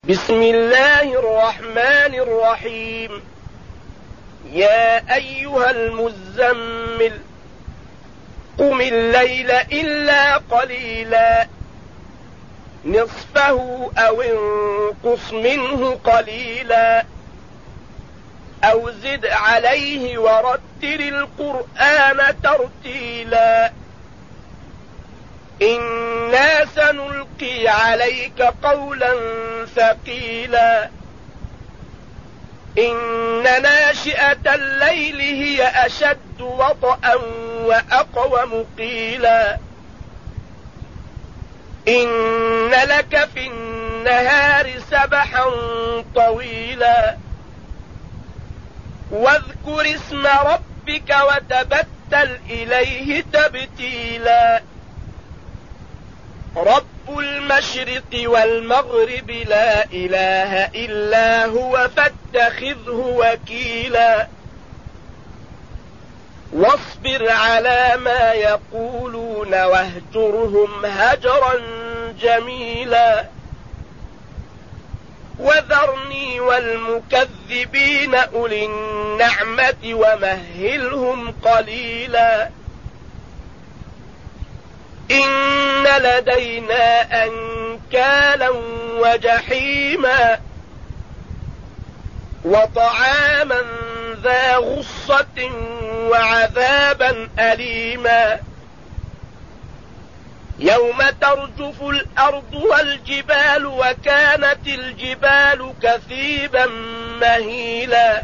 بسم الله الرحمن الرحيم. يا أيها المزمل قم الليل إلا قليلا نصفه أو انقص منه قليلا أو زد عليه ورتل القرآن ترتيلا إنا سنلقي عليك قولا ثقيلا إن ناشئة الليل هي أشد وطئا وأقوم قيلا إن لك في النهار سبحا طويلا واذكر اسم ربك وتبتل إليه تبتيلا رب المشرق والمغرب لا إله إلا هو فاتخذه وكيلا واصبر على ما يقولون واهجرهم هجرا جميلا وذرني والمكذبين أولي النعمة ومهلهم قليلا إن لدينا أنكالا وجحيما وطعاما ذا غصة وعذابا أليما يوم ترجف الأرض والجبال وكانت الجبال كثيبا مهيلا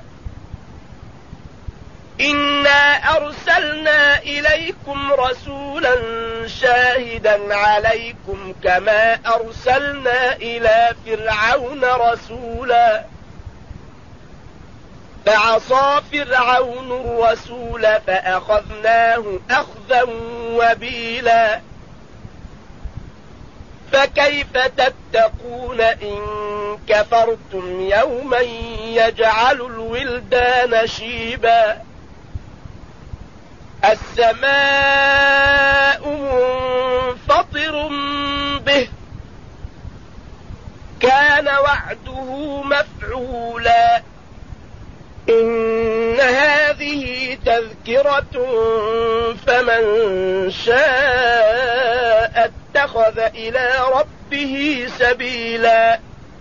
إنا أرسلنا إليكم رسولا شاهدا عليكم كما أرسلنا إلى فرعون رسولا فعصى فرعون الرسول فأخذناه أخذا وبيلا فكيف تتقون إن كفرتم يوما يجعل الولدان شيبا السماء منفطر به كان وعده مفعولا إن هذه تذكرة فمن شاء اتخذ إلى ربه سبيلا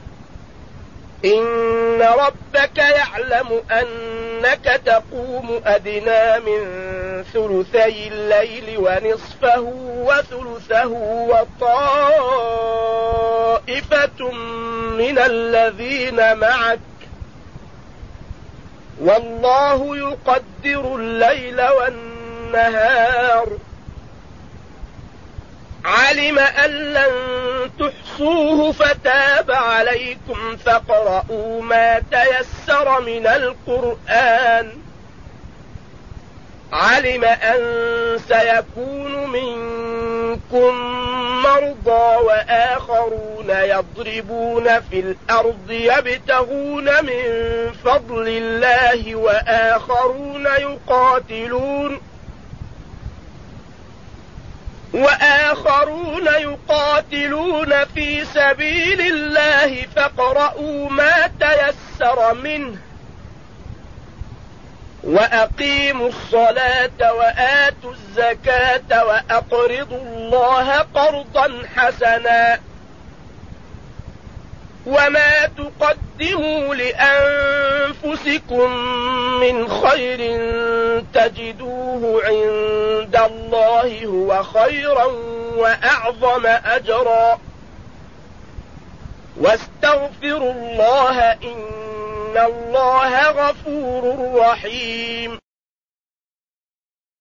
إن ربك يعلم أنك تقوم أدنى من ثلثي الليل ونصفه وثلثه وطائفة من الذين معك والله يقدر الليل والنهار علم أن لن تحصوه فتاب عليكم فاقرؤوا ما تيسر من القرآن علم أن سيكون منكم مرضى وآخرون يضربون في الأرض يبتغون من فضل الله وآخرون يقاتلون في سبيل الله فاقرؤوا ما تيسر منه وأقيموا الصلاة وآتوا الزكاة وأقرضوا الله قرضا حسنا وما تقدموا لأنفسكم من خير تجدوه عند الله هو خيرا وأعظم أجرا واستغفروا الله إن الله غفور رحيم.